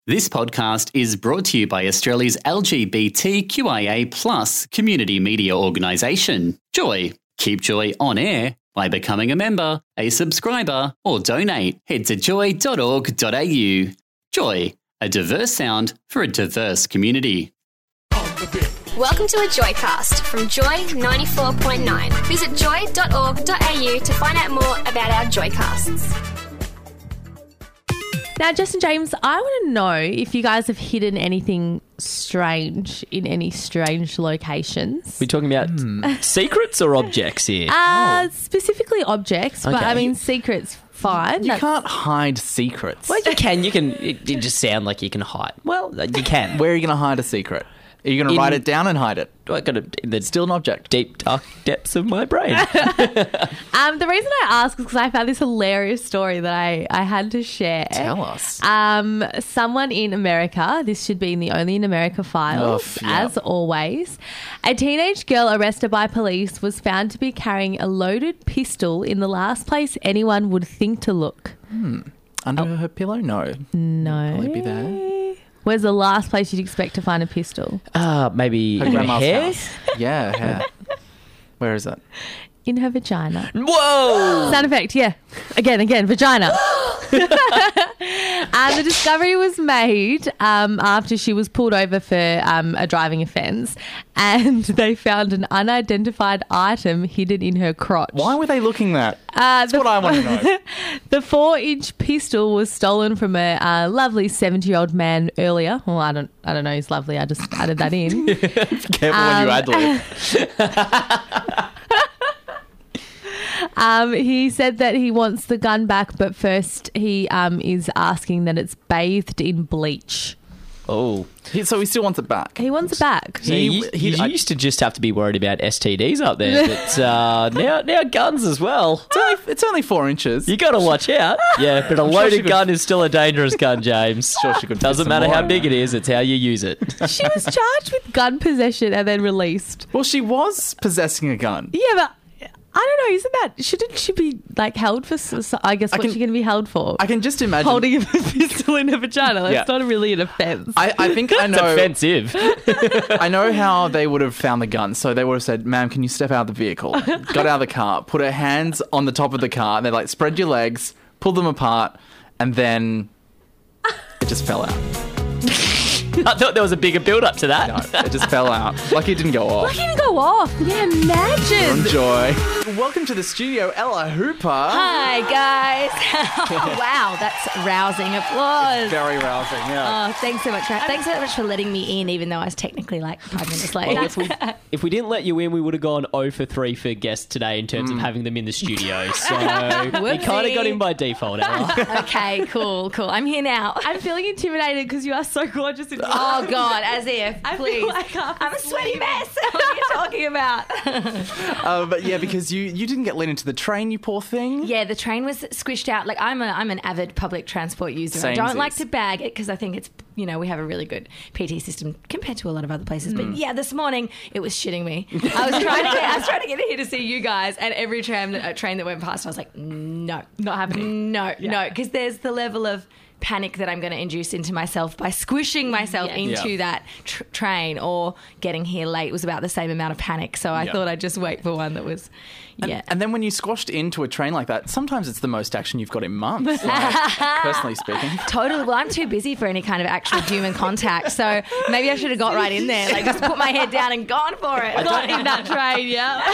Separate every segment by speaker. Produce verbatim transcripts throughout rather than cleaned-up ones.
Speaker 1: This podcast is brought to you by Australia's L G B T Q I A plus community media organisation, Joy. Keep Joy on air by becoming a member, a subscriber, or donate. Head to joy dot org dot a u. Joy, a diverse sound for a diverse community.
Speaker 2: Welcome to a Joycast from Joy ninety-four point nine. Visit joy dot org dot a u to find out more about our Joycasts.
Speaker 3: Now, Jess and James, I want to know if you guys have hidden anything strange in any strange locations.
Speaker 4: We're talking about mm. secrets or objects here?
Speaker 3: Uh, oh. Specifically objects,
Speaker 4: okay.
Speaker 3: but I mean secrets, fine.
Speaker 5: You
Speaker 3: That's...
Speaker 5: can't hide secrets.
Speaker 4: Well, you can. You can. It, it just sound like you can hide. Well, you can.
Speaker 5: Where are you going to hide a secret? Are you going to write it down and hide it?
Speaker 4: I got it in the
Speaker 5: still an object.
Speaker 4: Deep, dark depths of my brain.
Speaker 3: um, the reason I ask is because I found this hilarious story that I, I had to share.
Speaker 5: Tell us.
Speaker 3: Um, someone in America, this should be in the Only in America files,
Speaker 5: oh, yeah.
Speaker 3: as always. A teenage girl arrested by police was found to be carrying a loaded pistol in the last place anyone would think to look.
Speaker 5: Hmm. Under oh. her pillow? No.
Speaker 3: No.
Speaker 5: Probably be there.
Speaker 3: Where's the last place you'd expect to find a pistol?
Speaker 4: Uh, maybe
Speaker 5: her grandma's
Speaker 4: hair?
Speaker 5: house. Yeah, hair. Where is it?
Speaker 3: In her vagina.
Speaker 4: Whoa!
Speaker 3: Sound effect, yeah. Again, again, vagina. And the discovery was made um, after she was pulled over for um, a driving offence, and they found an unidentified item hidden in her crotch.
Speaker 5: Why were they looking that?
Speaker 3: Uh,
Speaker 5: That's what I want to know.
Speaker 3: The four-inch pistol was stolen from a uh, lovely seventy-year-old man earlier. Well, I don't, I don't know. He's lovely. I just added that in.
Speaker 5: Careful
Speaker 3: um,
Speaker 5: when you add it.
Speaker 3: Um, he said that he wants the gun back, but first he um, is asking that it's bathed in bleach.
Speaker 4: Oh.
Speaker 5: He, so he still wants it back?
Speaker 3: He wants it back.
Speaker 4: So he, he, he I, used to just have to be worried about S T Ds up there, but uh, now now guns as well.
Speaker 5: It's only, it's only four inches.
Speaker 4: You got to watch out. Yeah, but a
Speaker 5: I'm
Speaker 4: loaded
Speaker 5: sure could,
Speaker 4: gun is still a dangerous gun, James.
Speaker 5: Sure she could.
Speaker 4: Doesn't matter how big it is, it's how you use it.
Speaker 3: She was charged with gun possession and then released.
Speaker 5: Well, she was possessing a gun.
Speaker 3: Yeah, but... I don't know, isn't that... Shouldn't she be, like, held for... I guess, what's she going to be held for?
Speaker 5: I can just imagine...
Speaker 3: Holding a pistol in her vagina. That's
Speaker 5: yeah.
Speaker 3: not really an offence.
Speaker 5: I, I think I know...
Speaker 4: It's offensive.
Speaker 5: I know how they would have found the gun. So they would have said, ma'am, can you step out of the vehicle? Got out of the car, put her hands on the top of the car, and they're like, spread your legs, pull them apart, and then it just fell out.
Speaker 4: I thought there was a bigger build-up to that.
Speaker 5: No, it just fell out. Lucky it didn't go off.
Speaker 3: Lucky it didn't go off. Yeah, imagine.
Speaker 5: Enjoy. Welcome to the studio, Ella Hooper.
Speaker 6: Hi, guys. Oh, wow, that's rousing applause.
Speaker 5: Very rousing, yeah.
Speaker 6: Oh, thanks so much. For, thanks so much for letting me in, even though I was technically like five minutes late.
Speaker 4: Well, if, we, if we didn't let you in, we would have gone zero for three for guests today in terms mm. of having them in the studio. So you kind of got in by default, Ella.
Speaker 6: Okay, cool, cool. I'm here now.
Speaker 3: I'm feeling intimidated because you are so gorgeous. In
Speaker 6: Oh, God, as if,
Speaker 3: I
Speaker 6: please.
Speaker 3: Feel like
Speaker 6: I'm a sweaty mess. What are you talking about?
Speaker 5: uh, but yeah, because you, you didn't get let into the train, you poor thing.
Speaker 6: Yeah, the train was squished out. Like, I'm a I'm an avid public transport user.
Speaker 5: Samesies.
Speaker 6: I don't like to bag it because I think it's, you know, we have a really good P T system compared to a lot of other places. Mm. But yeah, this morning it was shitting me. I was trying to get I was trying to get here to see you guys, and every tram uh, train that went past, I was like, no,
Speaker 3: not happening.
Speaker 6: No,
Speaker 3: yeah.
Speaker 6: no, because there's the level of panic that I'm going to induce into myself by squishing myself
Speaker 3: yeah.
Speaker 6: into
Speaker 5: yeah.
Speaker 6: that tr- train, or getting here late was about the same amount of panic. So I
Speaker 5: yeah.
Speaker 6: thought I'd just wait for one that was, yeah.
Speaker 5: And, and then when you squashed into a train like that, sometimes it's the most action you've got in months, like, personally speaking.
Speaker 6: Totally. Well, I'm too busy for any kind of actual human contact, so maybe I should have got right in there, like just put my head down and gone for it.
Speaker 3: Got in that train,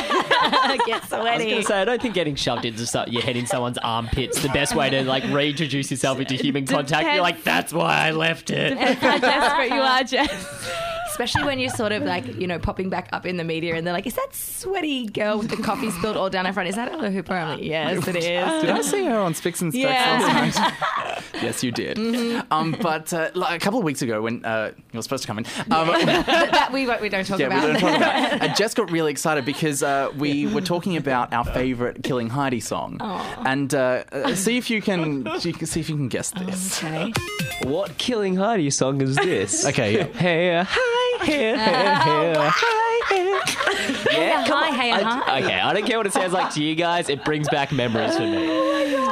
Speaker 3: yeah.
Speaker 6: Get sweaty.
Speaker 4: I was going to say, I don't think getting shoved into your head in someone's armpit's the best way to like reintroduce yourself into human contact.
Speaker 3: Depends.
Speaker 4: You're like, that's why I left it.
Speaker 3: Depends how desperate you are, Jess.
Speaker 6: Especially when you're sort of like, you know, popping back up in the media and they're like, is that sweaty girl with the coffee spilled all down her front? Is that Ella Hooper? I'm like, yes, it is.
Speaker 5: Did I see her on Spicks and Specs
Speaker 6: Yeah.
Speaker 5: last night? Yes, you did.
Speaker 6: Mm-hmm.
Speaker 5: Um, but uh, like a couple of weeks ago when uh, you were supposed to come in... Um,
Speaker 6: that, that we, we don't talk
Speaker 5: yeah,
Speaker 6: about.
Speaker 5: we don't talk about it. Uh, Jess got really excited because uh, we were talking about our favourite Killing Heidi song.
Speaker 6: Aww.
Speaker 5: And uh, uh, see if you can you can see if you can guess this.
Speaker 6: Okay.
Speaker 4: What Killing Heidi song is this?
Speaker 5: Okay.
Speaker 4: Hey, hi, hey, hey, hey, hi, hey.
Speaker 6: Yeah, hi, hey,
Speaker 4: I,
Speaker 6: hi.
Speaker 4: okay, I don't care what it sounds like to you guys. It brings back memories for me.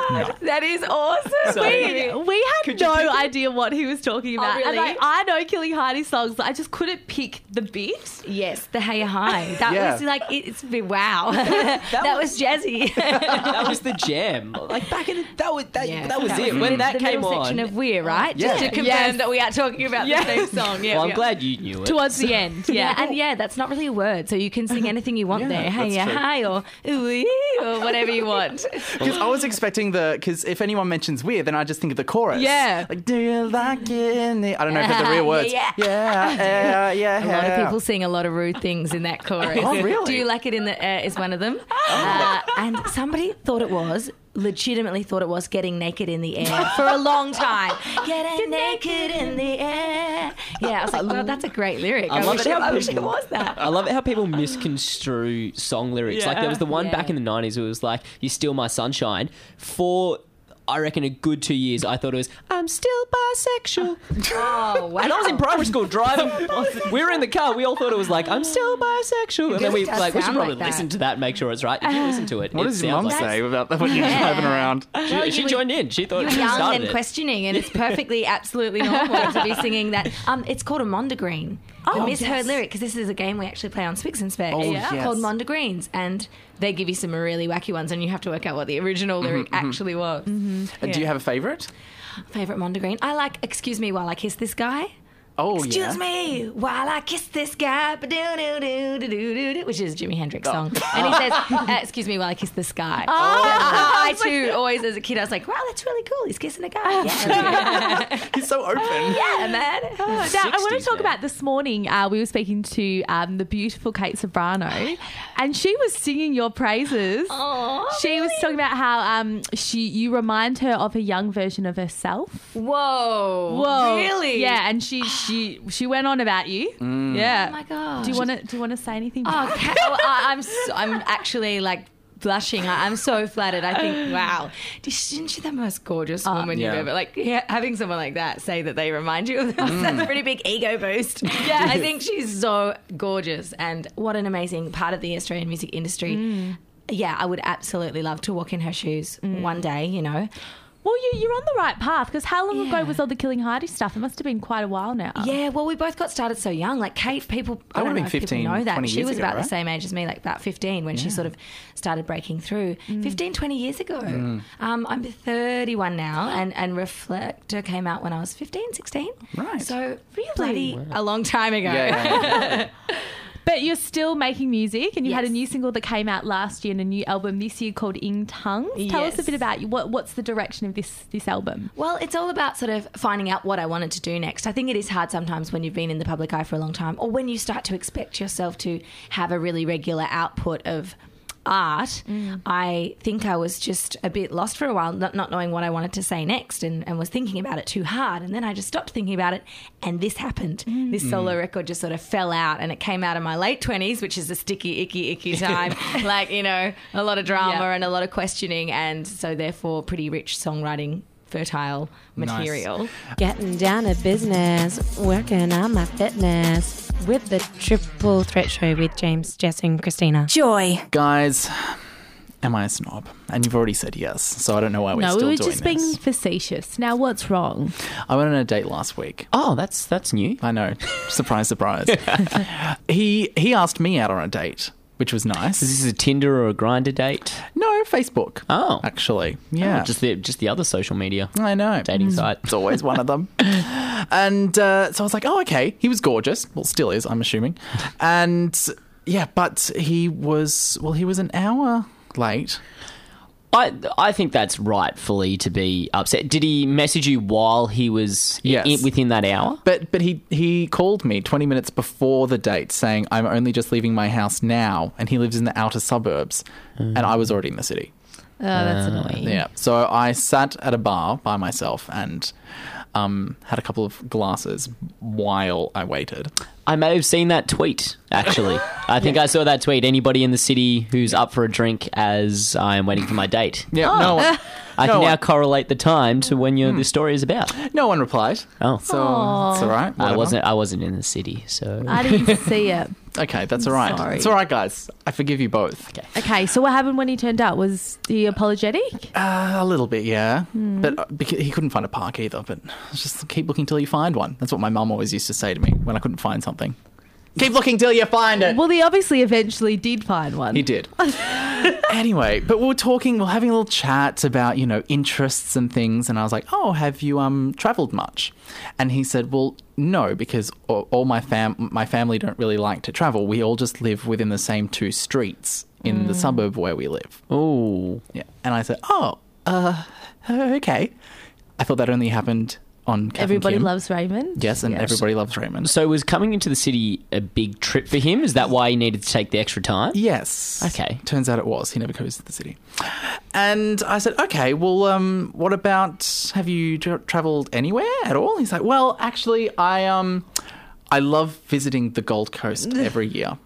Speaker 6: That is awesome.
Speaker 4: So-
Speaker 3: We, we had
Speaker 4: Could you
Speaker 3: no
Speaker 4: pick it?
Speaker 3: idea what he was talking about.
Speaker 6: really?
Speaker 3: And like, I know Killing Heidi songs, but I just couldn't pick the beat.
Speaker 6: Yes, the Hey Hi. That
Speaker 5: Yeah.
Speaker 6: was like, it's wow. that, was jazzy.
Speaker 4: That was the jam. Like back in the, that was that,
Speaker 6: Yeah,
Speaker 4: that was
Speaker 6: that
Speaker 4: it.
Speaker 6: was
Speaker 4: when
Speaker 6: the
Speaker 4: that came
Speaker 6: middle
Speaker 4: on.
Speaker 6: section of We're, right?
Speaker 5: Yeah.
Speaker 6: Just to confirm
Speaker 3: Yes.
Speaker 6: that we are talking about
Speaker 3: Yes.
Speaker 6: the same song. Yeah,
Speaker 4: well, I'm
Speaker 6: yeah.
Speaker 4: glad you knew it.
Speaker 3: Towards the end.
Speaker 6: Yeah,
Speaker 3: Yeah.
Speaker 6: and yeah, that's not really a word, so you can sing anything you want
Speaker 5: Yeah,
Speaker 6: there. Hey,
Speaker 5: that's
Speaker 6: yeah,
Speaker 5: true.
Speaker 6: hi, or ooh, ee, or whatever you want.
Speaker 5: Because I was expecting the, because if anyone mentions weird, then I just think of the chorus.
Speaker 3: Yeah.
Speaker 5: Like, do you like it? in the-" I don't know if it's the real words.
Speaker 6: Yeah,
Speaker 5: yeah, yeah. yeah,
Speaker 6: A lot of people sing a lot of rude things in that chorus.
Speaker 5: Oh, really?
Speaker 6: Do you like it in the air is one of them. Uh, and somebody thought it was, legitimately thought it was Getting Naked in the Air for a long time. Getting naked in the air. Yeah, I was like, God, that's a great lyric. I,
Speaker 4: I love
Speaker 6: wish
Speaker 4: it
Speaker 6: it,
Speaker 4: how
Speaker 6: I wish it
Speaker 4: people-
Speaker 6: was that.
Speaker 4: I love it how people misconstrue song lyrics. Like there was the one
Speaker 6: Yeah.
Speaker 4: back in the nineties where it was like, "You Steal My Sunshine." For I reckon a good two years, I thought it was "I'm still bisexual,"
Speaker 6: Oh, wow.
Speaker 4: and I was in primary school driving. We were in the car. We all thought it was like "I'm still bisexual," and then we
Speaker 6: It does
Speaker 4: like we should
Speaker 6: sound
Speaker 4: probably
Speaker 6: like that.
Speaker 4: listen to that, and make sure it's right. If you listen to it,
Speaker 5: What
Speaker 4: it
Speaker 5: does your
Speaker 4: sounds
Speaker 5: mum
Speaker 4: like
Speaker 5: say about that when you're
Speaker 6: Yeah.
Speaker 5: driving around?
Speaker 4: She,
Speaker 6: Well,
Speaker 4: she
Speaker 6: you were-
Speaker 4: joined in. She thought
Speaker 6: You're
Speaker 4: she
Speaker 6: young
Speaker 4: started
Speaker 6: and
Speaker 4: it.
Speaker 6: questioning, and it's perfectly, absolutely normal to be singing that. Um, it's called a Mondegreen.
Speaker 3: Oh,
Speaker 6: the misheard
Speaker 3: yes.
Speaker 6: lyric, because this is a game we actually play on Spigs and Specs
Speaker 5: Oh, Yeah. yes.
Speaker 6: called Mondegreens, and they give you some really wacky ones, and you have to work out what the original lyric actually was.
Speaker 5: Uh, Do you have a favourite?
Speaker 6: Favorite Mondegreen? I like "Excuse Me While I Kiss This Guy."
Speaker 5: Oh,
Speaker 6: Excuse
Speaker 5: yeah.
Speaker 6: me while I kiss this guy, ba-do-do-do-do-do-do, which is a Jimi Hendrix
Speaker 5: Oh.
Speaker 6: song. And he says, uh, excuse me while I kiss the sky. Oh. I, I too, always as a kid, I was like, wow, that's really cool. He's kissing a guy. Yeah,
Speaker 5: He's so open.
Speaker 6: yeah man.
Speaker 3: Now, I want
Speaker 4: sixties,
Speaker 3: to talk
Speaker 4: man.
Speaker 3: about this morning. Uh, we were speaking to um, the beautiful Kate Sobrano, and she was singing your praises.
Speaker 6: Aw,
Speaker 3: She was talking about how um, she you remind her of a young version of herself.
Speaker 6: Whoa.
Speaker 3: Whoa,
Speaker 6: Really?
Speaker 3: Yeah, and she she she went on about you. Yeah.
Speaker 6: Oh my God.
Speaker 3: Do you want to do you want to say anything?
Speaker 6: Oh, okay. Well, I, I'm so, I'm actually like blushing. I, I'm so flattered. I think, wow, isn't she the most gorgeous woman
Speaker 5: yeah.
Speaker 6: you've ever like? Yeah, having someone like that say that they remind you of us, that's a pretty big ego boost. Yeah, I think she's so gorgeous, and what an amazing part of the Australian music industry. Yeah, I would absolutely love to walk in her shoes one day. You know.
Speaker 3: Well, you, you're on the right path, because how long
Speaker 6: Yeah.
Speaker 3: ago was all the Killing Heidi stuff? It must have been quite a while now.
Speaker 6: Yeah, well, we both got started so young. Like Kate, people, I
Speaker 5: That
Speaker 6: don't
Speaker 5: would've
Speaker 6: know
Speaker 5: been
Speaker 6: if people
Speaker 5: fifteen,
Speaker 6: know that.
Speaker 5: twenty
Speaker 6: She
Speaker 5: years
Speaker 6: was
Speaker 5: ago,
Speaker 6: about
Speaker 5: right?
Speaker 6: the same age as me, like about fifteen, when she sort of started breaking through. fifteen, twenty years ago.
Speaker 5: Mm.
Speaker 6: Um, I'm thirty-one now, and, and Reflector came out when I was fifteen, sixteen.
Speaker 5: Right.
Speaker 6: So really a long time ago.
Speaker 5: Yeah.
Speaker 3: But you're still making music, and you had a
Speaker 6: Yes.
Speaker 3: new single that came out last year and a new album this year called In Tongues. Tell us a
Speaker 6: Yes.
Speaker 3: bit about you. What, what's the direction of this this album?
Speaker 6: Well, it's all about sort of finding out what I wanted to do next. I think it is hard sometimes when you've been in the public eye for a long time, or when you start to expect yourself to have a really regular output of art. I think I was just a bit lost for a while, not, not knowing what I wanted to say next, and, and was thinking about it too hard. And then I just stopped thinking about it, and this happened. This solo record just sort of fell out, and it came out in my late twenties, which is a sticky, icky, icky time. Like, you know, a lot of drama
Speaker 3: Yeah.
Speaker 6: and a lot of questioning, and so therefore pretty rich songwriting, fertile material.
Speaker 7: Getting down to business, working on my fitness with the Triple Threat Show with James, Jess, and Christina. Joy.
Speaker 5: Guys, am I a snob? And you've already said yes, so I don't know why we're
Speaker 3: no,
Speaker 5: still
Speaker 3: we were
Speaker 5: doing
Speaker 3: just
Speaker 5: this.
Speaker 3: being facetious. Now, what's wrong?
Speaker 5: I went on a date last week.
Speaker 4: Oh, that's that's new.
Speaker 5: I know. Surprise, surprise. he he asked me out on a date, which was nice.
Speaker 4: Is this a Tinder or a Grindr date?
Speaker 5: No, Facebook.
Speaker 4: Oh.
Speaker 5: Actually. Yeah.
Speaker 4: Oh, just the just the other social media
Speaker 5: I know.
Speaker 4: dating site.
Speaker 5: It's always one of them. And uh, so I was like, oh, okay. He was gorgeous. Well, still is, I'm assuming. And yeah, but he was, well, he was an hour late.
Speaker 4: I I think that's rightfully to be upset. Did he message you while he was i-
Speaker 5: Yes.
Speaker 4: i- within that hour?
Speaker 5: But but he, he called me twenty minutes before the date saying, I'm only just leaving my house now. And he lives in the outer suburbs. And I was already in the city.
Speaker 3: Oh, that's annoying.
Speaker 5: Yeah. So I sat at a bar by myself and um, had a couple of glasses while I waited.
Speaker 4: I may have seen that tweet, actually. I think I saw that tweet. Anybody in the city who's up for a drink as I am waiting for my date.
Speaker 5: Yeah, no one,
Speaker 4: I
Speaker 5: No
Speaker 4: can now
Speaker 5: one-
Speaker 4: correlate the time to when your this story is about.
Speaker 5: No one replied.
Speaker 4: Oh,
Speaker 5: So it's all right.
Speaker 4: I
Speaker 5: whatever.
Speaker 4: wasn't. I wasn't in the city, so
Speaker 3: I didn't see it.
Speaker 5: Okay, that's all right.
Speaker 3: Sorry.
Speaker 5: It's all right, guys. I forgive you both.
Speaker 4: Okay.
Speaker 3: Okay, so what happened when he turned up? Was he apologetic?
Speaker 5: Uh, a little bit, yeah. But uh, because he couldn't find a park either. But just keep looking till you find one. That's what my mum always used to say to me when I couldn't find something. Keep looking till you find it.
Speaker 3: Well, he obviously eventually did find one.
Speaker 5: He did. Anyway, but we were talking, we were having a little chat about, you know, interests and things. And I was like, oh, have you um travelled much? And he said, well, no, because all, all my fam my family don't really like to travel. We all just live within the same two streets in the suburb where we live.
Speaker 4: Oh,
Speaker 5: Yeah. And I said, oh, uh, okay. I thought that only happened on Kath and
Speaker 3: Everybody
Speaker 5: Kim.
Speaker 3: loves Raymond.
Speaker 5: Yes, and
Speaker 3: Yes.
Speaker 5: everybody loves Raymond.
Speaker 4: so was coming into the city a big trip for him? Is that why he needed to take the extra time?
Speaker 5: Yes.
Speaker 4: Okay.
Speaker 5: Turns out it was. He never goes to the city. And I said, okay, well, um, what about, have you tra- travelled anywhere at all? He's like, well, actually, I um, I love visiting the Gold Coast every year.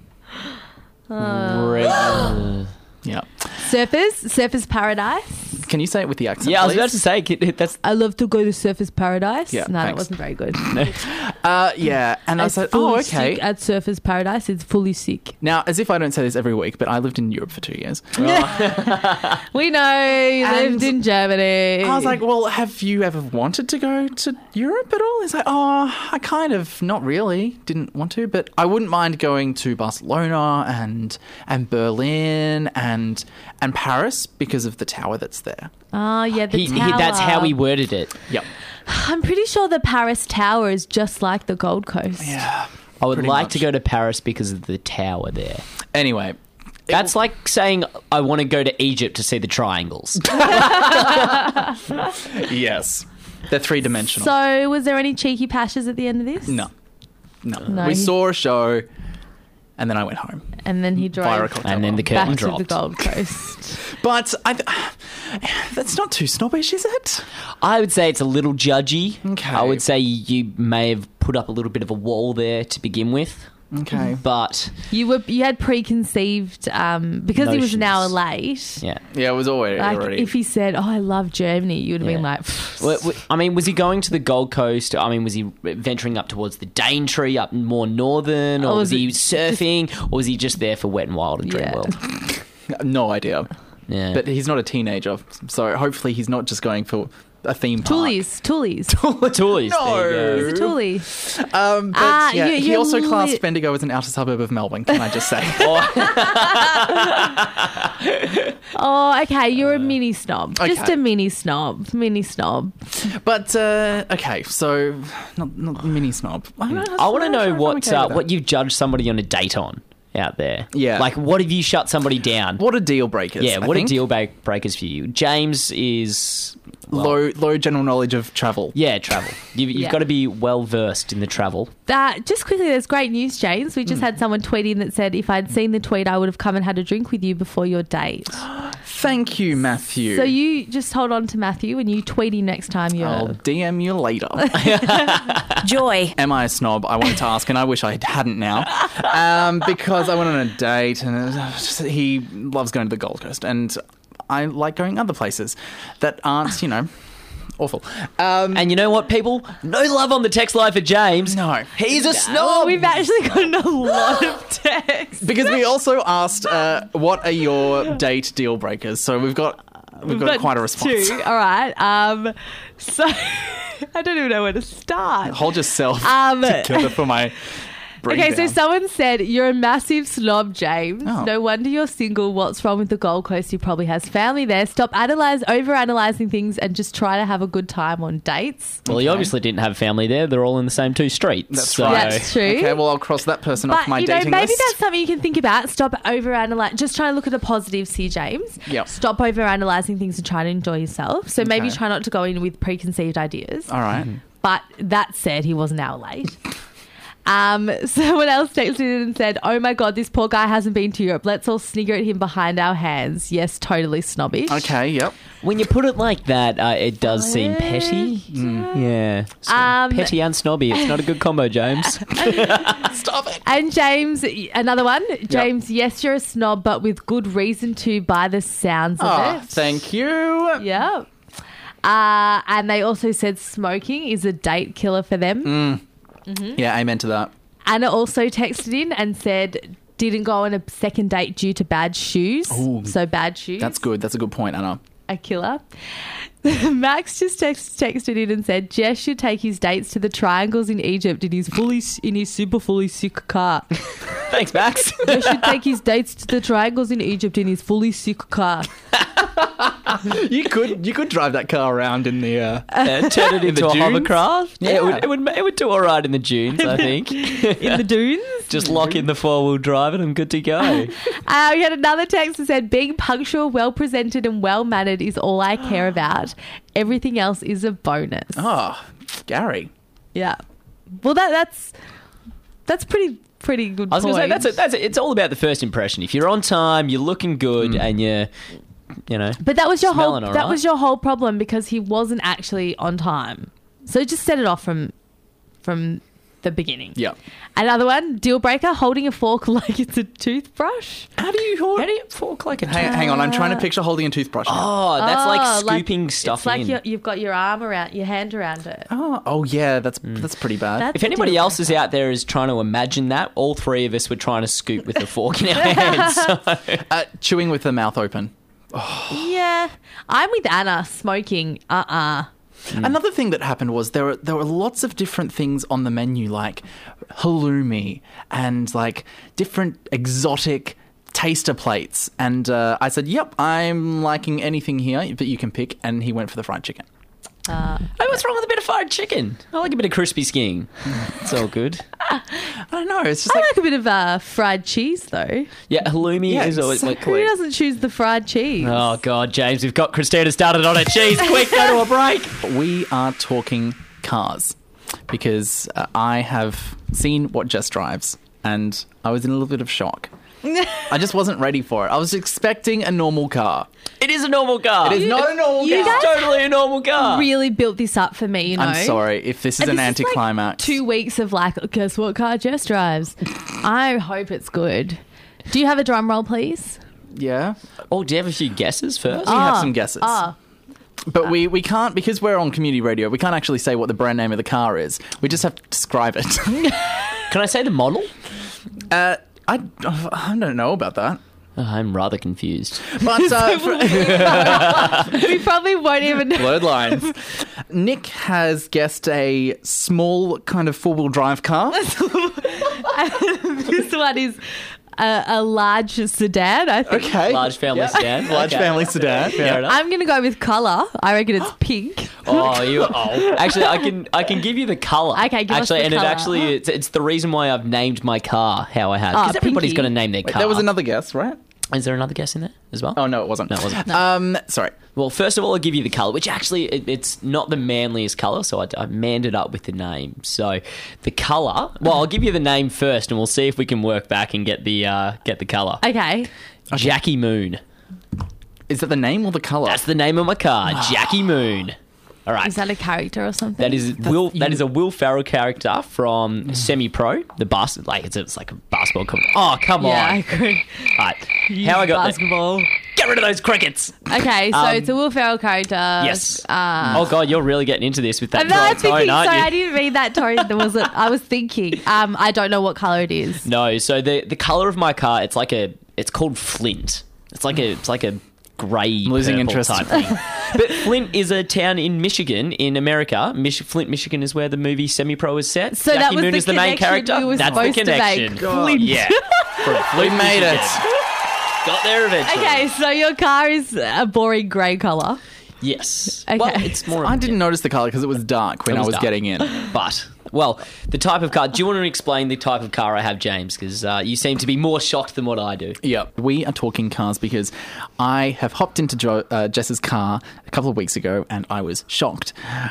Speaker 4: Re-
Speaker 5: Yeah.
Speaker 3: Surfers, Surfers Paradise.
Speaker 5: Can you say it with the accent,
Speaker 4: yeah, I was
Speaker 5: please?
Speaker 4: about to say kid, that's.
Speaker 3: I love to go to Surfers Paradise.
Speaker 5: Yeah,
Speaker 3: no, that
Speaker 5: thanks.
Speaker 3: wasn't very good.
Speaker 5: Uh, yeah. And I
Speaker 3: It's
Speaker 5: said,
Speaker 3: fully
Speaker 5: oh, okay.
Speaker 3: sick at Surfers Paradise. It's fully sick.
Speaker 5: Now, as if I don't say this every week, but I lived in Europe for two years.
Speaker 3: We know you
Speaker 5: And
Speaker 3: lived in Germany.
Speaker 5: I was like, well, have you ever wanted to go to Europe at all? He's like, oh, I kind of, not really, didn't want to, but I wouldn't mind going to Barcelona and and Berlin and and Paris because of the tower that's there.
Speaker 3: oh yeah, the
Speaker 4: He, he,
Speaker 3: tower.
Speaker 4: that's how he worded it.
Speaker 5: Yep.
Speaker 3: I'm pretty sure the Paris Tower is just like the Gold Coast.
Speaker 5: Yeah.
Speaker 4: I would
Speaker 5: Pretty
Speaker 4: like
Speaker 5: much.
Speaker 4: to go to Paris because of the tower there.
Speaker 5: Anyway.
Speaker 4: That's like saying I want to go to Egypt to see the triangles.
Speaker 5: Yes. They're three dimensional.
Speaker 3: So, was there any cheeky pashes at the end of this?
Speaker 5: no. No.
Speaker 3: No,
Speaker 5: we
Speaker 3: he-
Speaker 5: saw a show and then I went home.
Speaker 3: And then he
Speaker 5: Via a
Speaker 3: drove
Speaker 5: cocktail
Speaker 4: And then
Speaker 5: bar.
Speaker 4: the curtain
Speaker 3: back
Speaker 4: dropped.
Speaker 3: to the Gold Coast.
Speaker 5: But I th- that's not too snobbish, is it?
Speaker 4: I would say it's a little judgy.
Speaker 5: Okay.
Speaker 4: I would say you may have put up a little bit of a wall there to begin with.
Speaker 5: Okay.
Speaker 4: But,
Speaker 3: You were you had preconceived um, because he was an hour
Speaker 4: Notions.
Speaker 3: late.
Speaker 4: yeah.
Speaker 5: Yeah, it was already.
Speaker 3: Like
Speaker 5: already.
Speaker 3: if he said, "Oh, I love Germany," you would have been
Speaker 4: Yeah.
Speaker 3: like, "Pfft."
Speaker 4: Well, w- I mean, was he going to the Gold Coast? I mean, was he venturing up towards the Daintree, up more northern? Or,
Speaker 3: Or
Speaker 4: was
Speaker 3: was
Speaker 4: he
Speaker 3: it
Speaker 4: surfing? Or was he just there for Wet and Wild and
Speaker 3: Yeah.
Speaker 4: Dreamworld?
Speaker 5: no idea.
Speaker 4: Yeah.
Speaker 5: But he's not a teenager, so hopefully he's not just going for a theme park.
Speaker 3: Toolies, Toolies.
Speaker 4: Toolies.
Speaker 5: No.
Speaker 4: There you
Speaker 3: He's a
Speaker 4: go.
Speaker 3: Toolie.
Speaker 5: Um, but
Speaker 3: Ah,
Speaker 5: yeah,
Speaker 3: you-
Speaker 5: he
Speaker 3: you're
Speaker 5: also classed
Speaker 3: li-
Speaker 5: Bendigo as an outer suburb of Melbourne, can I just say?
Speaker 3: Oh, okay. You're a mini snob. Just
Speaker 5: okay.
Speaker 3: a mini snob. Mini snob.
Speaker 5: But, uh, okay, so, not, not mini snob. I, don't
Speaker 4: I want to know
Speaker 5: I'm
Speaker 4: what
Speaker 5: okay
Speaker 4: uh,
Speaker 5: with that.
Speaker 4: what you've judged somebody on a date on out there.
Speaker 5: Yeah.
Speaker 4: Like, what have you shut somebody down?
Speaker 5: What are deal breakers?
Speaker 4: yeah,
Speaker 5: I
Speaker 4: what are
Speaker 5: think?
Speaker 4: deal ba- breakers for you? James is... well,
Speaker 5: Low, low general knowledge of travel.
Speaker 4: Yeah, travel. You've, you've
Speaker 3: Yeah.
Speaker 4: got to be well versed in the travel.
Speaker 3: That just quickly, there's great news, James. We just had someone tweeting that said, "If I'd seen the tweet, I would have come and had a drink with you before your date."
Speaker 5: Thank you, Matthew.
Speaker 3: So you just hold on to Matthew and you tweet him next time you're.
Speaker 5: I'll D M you later.
Speaker 7: Joy.
Speaker 5: Am I a snob? I wanted to ask, and I wish I hadn't now. Um, because I went on a date, and it was just, he loves going to the Gold Coast, and I like going other places that aren't, you know, awful. Um,
Speaker 4: And you know what, people? No love on the text line for James.
Speaker 5: No.
Speaker 4: He's a
Speaker 3: Oh,
Speaker 4: snob.
Speaker 3: we've actually gotten a lot of texts.
Speaker 5: because we also asked, uh, what are your date deal breakers? So we've got we've, got, quite a response.
Speaker 3: Two. All right. Um, so I don't even know where to start.
Speaker 5: Hold yourself
Speaker 3: Um,
Speaker 5: together for my.
Speaker 3: Okay, so
Speaker 5: breakdown.
Speaker 3: someone said, "You're a massive slob, James.
Speaker 5: Oh.
Speaker 3: No wonder you're single. What's wrong with the Gold Coast? He probably has family there. Stop analyze, over-analysing things and just try to have a good time on dates."
Speaker 4: Well, he obviously didn't have family there. They're all in the same two streets.
Speaker 5: That's
Speaker 4: so-
Speaker 5: right.
Speaker 3: That's true.
Speaker 5: Okay, well, I'll cross that person off
Speaker 3: But,
Speaker 5: my
Speaker 3: you know,
Speaker 5: dating
Speaker 3: maybe
Speaker 5: list.
Speaker 3: that's something you can think about. Stop over-analyze. Just try to look at the positives here, James.
Speaker 5: Yep.
Speaker 3: Stop over-analysing things and try to enjoy yourself. So maybe
Speaker 5: Okay.
Speaker 3: try not to go in with preconceived ideas.
Speaker 5: All right.
Speaker 3: But that said, he was an hour late. Um, someone else texted in and said, "Oh my God, this poor guy hasn't been to Europe. Let's all snigger at him behind our hands." Yes, totally snobbish.
Speaker 5: Okay, yep.
Speaker 4: When you put it like that, uh, it does seem petty. Mm. Yeah. So
Speaker 3: Um,
Speaker 4: petty and snobby. It's not a good combo, James.
Speaker 5: Stop it.
Speaker 3: And James, another one. James, yes, you're a snob, but with good reason to by the sounds of
Speaker 5: Oh,
Speaker 3: it.
Speaker 5: thank you.
Speaker 3: Yeah. Uh, and they also said smoking is a date killer for them.
Speaker 5: Yeah, amen to that.
Speaker 3: Anna also texted in and said didn't go on a second date due to bad shoes.
Speaker 5: Ooh.
Speaker 3: So bad shoes.
Speaker 5: That's good. That's a good point, Anna.
Speaker 3: A killer. Max just text, texted in and said Jess should take his dates to the triangles in Egypt in his fully in his super fully sick car.
Speaker 4: Thanks, Max.
Speaker 3: Jess should take his dates to the triangles in Egypt in his fully sick car.
Speaker 5: You could you could drive that car around in the. Uh,
Speaker 4: Uh, turn it into
Speaker 5: the
Speaker 4: a
Speaker 5: dunes?
Speaker 4: hovercraft. Yeah,
Speaker 5: Yeah.
Speaker 4: It, would, it would. It would do all right in the dunes, I think.
Speaker 3: In the dunes.
Speaker 4: Just lock in the four wheel drive and I'm good to go.
Speaker 3: Uh, we had another text that said, being punctual, well presented, and well mannered is all I care about. Everything else is a bonus.
Speaker 5: oh, Gary.
Speaker 3: Yeah. Well, that that's that's pretty pretty good.
Speaker 4: I was going to say
Speaker 3: point.
Speaker 4: that's it. That's it. It's all about the first impression. If you're on time, you're looking good, and you're, you know.
Speaker 3: But that was your whole
Speaker 4: smelling all
Speaker 3: that
Speaker 4: right.
Speaker 3: was your whole problem because he wasn't actually on time. So just set it off from from the beginning.
Speaker 5: Yeah.
Speaker 3: Another one, deal breaker, holding a fork like it's a toothbrush.
Speaker 4: How do you hold? How do you fork like a?
Speaker 5: Hang, hang on, I'm trying to picture holding a toothbrush. now.
Speaker 4: Oh, that's
Speaker 3: Oh,
Speaker 4: like scooping stuff
Speaker 3: It's like
Speaker 4: in.
Speaker 3: you're, you've got your arm around, your hand around it.
Speaker 5: Oh, oh yeah, that's that's pretty bad.
Speaker 3: That's
Speaker 4: If
Speaker 3: a
Speaker 4: anybody
Speaker 3: deal
Speaker 4: else is
Speaker 3: breaker.
Speaker 4: out there is trying to imagine that, all three of us were trying to scoop with a fork in our hands. So.
Speaker 5: uh, chewing with the mouth open.
Speaker 3: Yeah, I'm with Anna. Smoking, uh, uh
Speaker 5: Another thing that happened was there were there were lots of different things on the menu, like halloumi and like different exotic taster plates. And uh, I said, "Yep, I'm liking anything here that you can pick." And he went for the fried chicken.
Speaker 3: uh,
Speaker 4: Hey, what's wrong with a bit of fried chicken? I like a bit of crispy skin. It's all good.
Speaker 5: I don't know. It's just
Speaker 3: I
Speaker 5: like,
Speaker 3: like a bit of uh, fried cheese though.
Speaker 4: Yeah, halloumi
Speaker 5: Yeah,
Speaker 4: is always like.
Speaker 3: Who doesn't choose the fried cheese?
Speaker 4: Oh God, James, we've got Christina started on her cheese. Quick, go to a break.
Speaker 5: we are talking cars because uh, I have seen what Jess drives, and I was in a little bit of shock. I just wasn't ready for it. I was expecting a normal car.
Speaker 4: It is a normal car.
Speaker 5: It is not a normal
Speaker 3: you
Speaker 5: car.
Speaker 3: guys
Speaker 4: It's totally a normal car.
Speaker 3: Really built this up for me, you know.
Speaker 5: I'm sorry if this is
Speaker 3: And
Speaker 5: an
Speaker 3: this is like
Speaker 5: anticlimax.
Speaker 3: two weeks of like, guess what car Jess drives? I hope it's good. Do you have a drum roll, please?
Speaker 5: Yeah,
Speaker 4: Oh, do you have a few guesses first?
Speaker 5: we have
Speaker 3: Ah,
Speaker 5: some guesses.
Speaker 3: Ah,
Speaker 5: But we, we can't, because we're on community radio, we can't actually say what the brand name of the car is. We just have to describe it.
Speaker 4: Can I say the model?
Speaker 5: uh, I, I don't know about that.
Speaker 4: Oh, I'm rather confused.
Speaker 5: But uh, for-
Speaker 3: we probably won't even know.
Speaker 5: blurred lines. Nick has guessed a small kind of four-wheel drive car.
Speaker 3: This one is a, a large sedan, I think.
Speaker 5: Okay.
Speaker 4: Large family
Speaker 5: Yeah.
Speaker 4: sedan.
Speaker 5: Large
Speaker 4: Okay.
Speaker 5: family sedan.
Speaker 4: Fair
Speaker 5: Yeah.
Speaker 4: enough.
Speaker 3: I'm going to go with colour. I reckon it's pink.
Speaker 4: Oh, you. Oh, actually, I can. I can give you the color.
Speaker 3: Okay, give us
Speaker 4: actually,
Speaker 3: the
Speaker 4: and
Speaker 3: colour.
Speaker 4: it actually, it's, it's the reason why I've named my car how I have.
Speaker 3: Ah,
Speaker 4: Because everybody's
Speaker 3: pinky.
Speaker 4: going to name their
Speaker 5: Wait,
Speaker 4: car.
Speaker 5: there was another guess, right?
Speaker 4: Is there another guess in there as well?
Speaker 5: Oh, no, it wasn't.
Speaker 4: No, it wasn't.
Speaker 5: Um, sorry.
Speaker 4: Well, first of all, I'll give you the colour, which actually it, it's not the manliest colour, so I, I manned it up with the name. So the colour. Well, I'll give you the name first, and we'll see if we can work back and get the uh, get the colour.
Speaker 3: Okay.
Speaker 4: Jackie Moon.
Speaker 5: Is that the name or the colour?
Speaker 4: That's the name of my car, Jackie Moon. All right.
Speaker 3: Is that a character or something?
Speaker 4: That is Will. That is a Will Ferrell character from Semi Pro, the bas- like it's, it's like a basketball. Com- oh, come
Speaker 3: Yeah, I
Speaker 4: on!
Speaker 3: agree.
Speaker 4: All right, how I got there?
Speaker 3: basketball.
Speaker 4: Get rid of those crickets.
Speaker 3: Okay, so
Speaker 4: Um,
Speaker 3: it's a Will Ferrell character.
Speaker 4: Yes.
Speaker 3: Uh,
Speaker 4: oh God, you're really getting into this with that
Speaker 3: I'm not
Speaker 4: dry
Speaker 3: thinking.
Speaker 4: tone, aren't
Speaker 3: Sorry,
Speaker 4: you?
Speaker 3: I didn't read that tone. There wasn't. I was thinking. Um, I don't know what color it is.
Speaker 4: No, so the the color of my car, it's like a, it's called Flint. It's like a, it's like a grey,
Speaker 5: I'm losing
Speaker 4: purple
Speaker 5: interest.
Speaker 4: type thing. But Flint is a town in Michigan, in America. Mich- Flint, Michigan is where the movie Semi Pro is set.
Speaker 3: So
Speaker 4: Jackie
Speaker 3: that was
Speaker 4: Moon
Speaker 3: the
Speaker 4: is the main
Speaker 3: connection
Speaker 4: character.
Speaker 3: we were
Speaker 4: That's the
Speaker 3: supposed to
Speaker 4: connection.
Speaker 3: make. Flint.
Speaker 4: Yeah, From Flint,
Speaker 5: We made
Speaker 4: Michigan.
Speaker 5: it.
Speaker 4: Got there eventually.
Speaker 3: Okay, so your car is a boring grey color.
Speaker 4: Yes.
Speaker 3: Okay.
Speaker 4: Well, it's more.
Speaker 5: I didn't notice the colour because it was dark when
Speaker 4: It
Speaker 5: I
Speaker 4: was
Speaker 5: was
Speaker 4: dark.
Speaker 5: getting in.
Speaker 4: But, well, the type of car. Do you want to explain the type of car I have, James? Because uh, you seem to be more shocked than what I do.
Speaker 5: Yeah, we are talking cars because I have hopped into jo- uh, Jess's car a couple of weeks ago and I was shocked.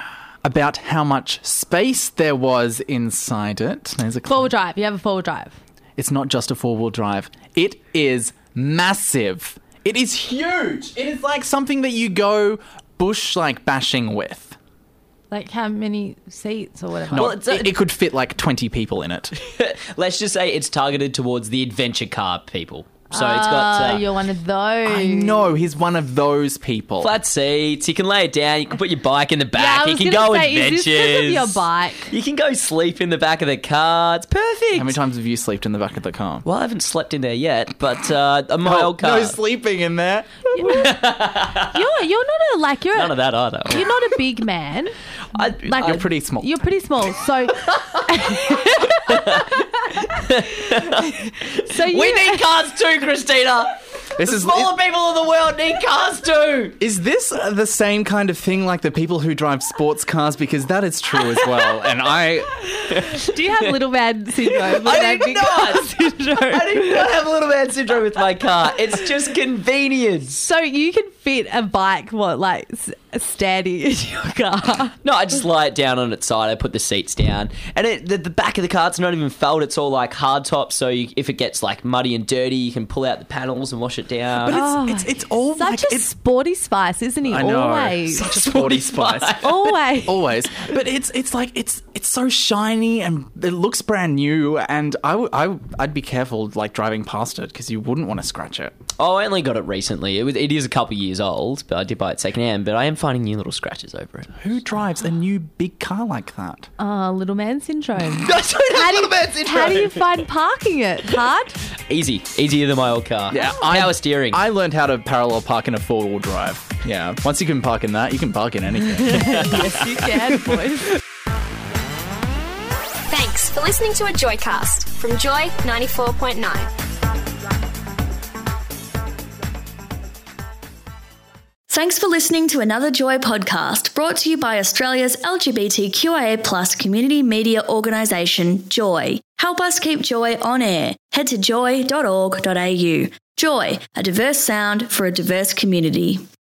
Speaker 5: about how much space there was inside it. There's a clue.
Speaker 3: Four-wheel drive. You have a four-wheel drive.
Speaker 5: It's not just a four-wheel drive. It is massive. It is huge. It is like something that you go bush like bashing with.
Speaker 3: Like how many seats or whatever?
Speaker 5: No,
Speaker 4: Well, it's a-
Speaker 5: it, it could fit like twenty people in it.
Speaker 4: Let's just say it's targeted towards the adventure car people. So it's got
Speaker 3: Oh,
Speaker 4: uh,
Speaker 3: you're one of those.
Speaker 5: I know, he's one of those people.
Speaker 4: flat seats. You can lay it down. You can put your bike in the
Speaker 3: Yeah,
Speaker 4: back.
Speaker 3: I
Speaker 4: you
Speaker 3: was
Speaker 4: can
Speaker 3: gonna
Speaker 4: go
Speaker 3: say,
Speaker 4: adventures.
Speaker 3: Is this 'cause of your bike?
Speaker 4: You can go sleep in the back of the car. It's perfect.
Speaker 5: How many times have you slept in the back of the car?
Speaker 4: Well, I haven't slept in there yet, but uh, my
Speaker 5: No-
Speaker 4: old car.
Speaker 5: No sleeping in there.
Speaker 3: You're you're not a like you're
Speaker 4: None of that either.
Speaker 3: you're not a big man.
Speaker 4: I,
Speaker 3: Like
Speaker 5: You're pretty small.
Speaker 3: You're pretty small. So So you
Speaker 4: we need cars too, Christina.
Speaker 5: This
Speaker 4: The
Speaker 5: is
Speaker 4: smaller people in the world need cars too.
Speaker 5: Is this uh, the same kind of thing like the people who drive sports cars? Because that is true as well. And I,
Speaker 3: do you have little man syndrome?
Speaker 4: I
Speaker 3: Like
Speaker 4: do
Speaker 3: big
Speaker 4: not.
Speaker 3: car syndrome?
Speaker 4: I do not have a little man syndrome with my car. It's just convenience.
Speaker 3: So you can fit a bike, what, like s- standing in your car?
Speaker 4: No, I just lie it down on its side. I put the seats down, and it, the, the back of the car, it's not even felt. It's all like hard top. So you, if it gets like muddy and dirty, you can pull out the panels and wash it down.
Speaker 5: but it's
Speaker 3: Oh,
Speaker 5: it's it's all
Speaker 3: Such
Speaker 5: like
Speaker 3: a
Speaker 5: it's
Speaker 3: sporty spice, isn't he?
Speaker 5: I know
Speaker 3: Always.
Speaker 5: such a sporty spice.
Speaker 3: Always.
Speaker 5: Always, but it's it's like it's it's so shiny and it looks brand new. And I w- I w- I'd be careful like driving past it because you wouldn't want to scratch it.
Speaker 4: Oh, I only got it recently. It was it is a couple years old, but I did buy it secondhand. But I am finding new little scratches over it.
Speaker 5: Who drives a new big car like that?
Speaker 3: Oh, little man syndrome.
Speaker 4: I don't have
Speaker 3: How do,
Speaker 4: little man
Speaker 3: you,
Speaker 4: syndrome.
Speaker 3: how do you find parking it? Hard?
Speaker 4: Easy, easier than my old car.
Speaker 5: I,
Speaker 4: power steering.
Speaker 5: I learned how to parallel park in a four wheel drive. Yeah, once you can park in that, you can park in anything.
Speaker 3: Yes, you can, boys.
Speaker 2: Thanks for listening to a Joycast from Joy ninety-four point nine. Thanks for listening to another Joy podcast brought to you by Australia's L G B T Q I A plus community media organisation, Joy. Help us keep Joy on air. Head to joy dot org dot a u. Joy, a diverse sound for a diverse community.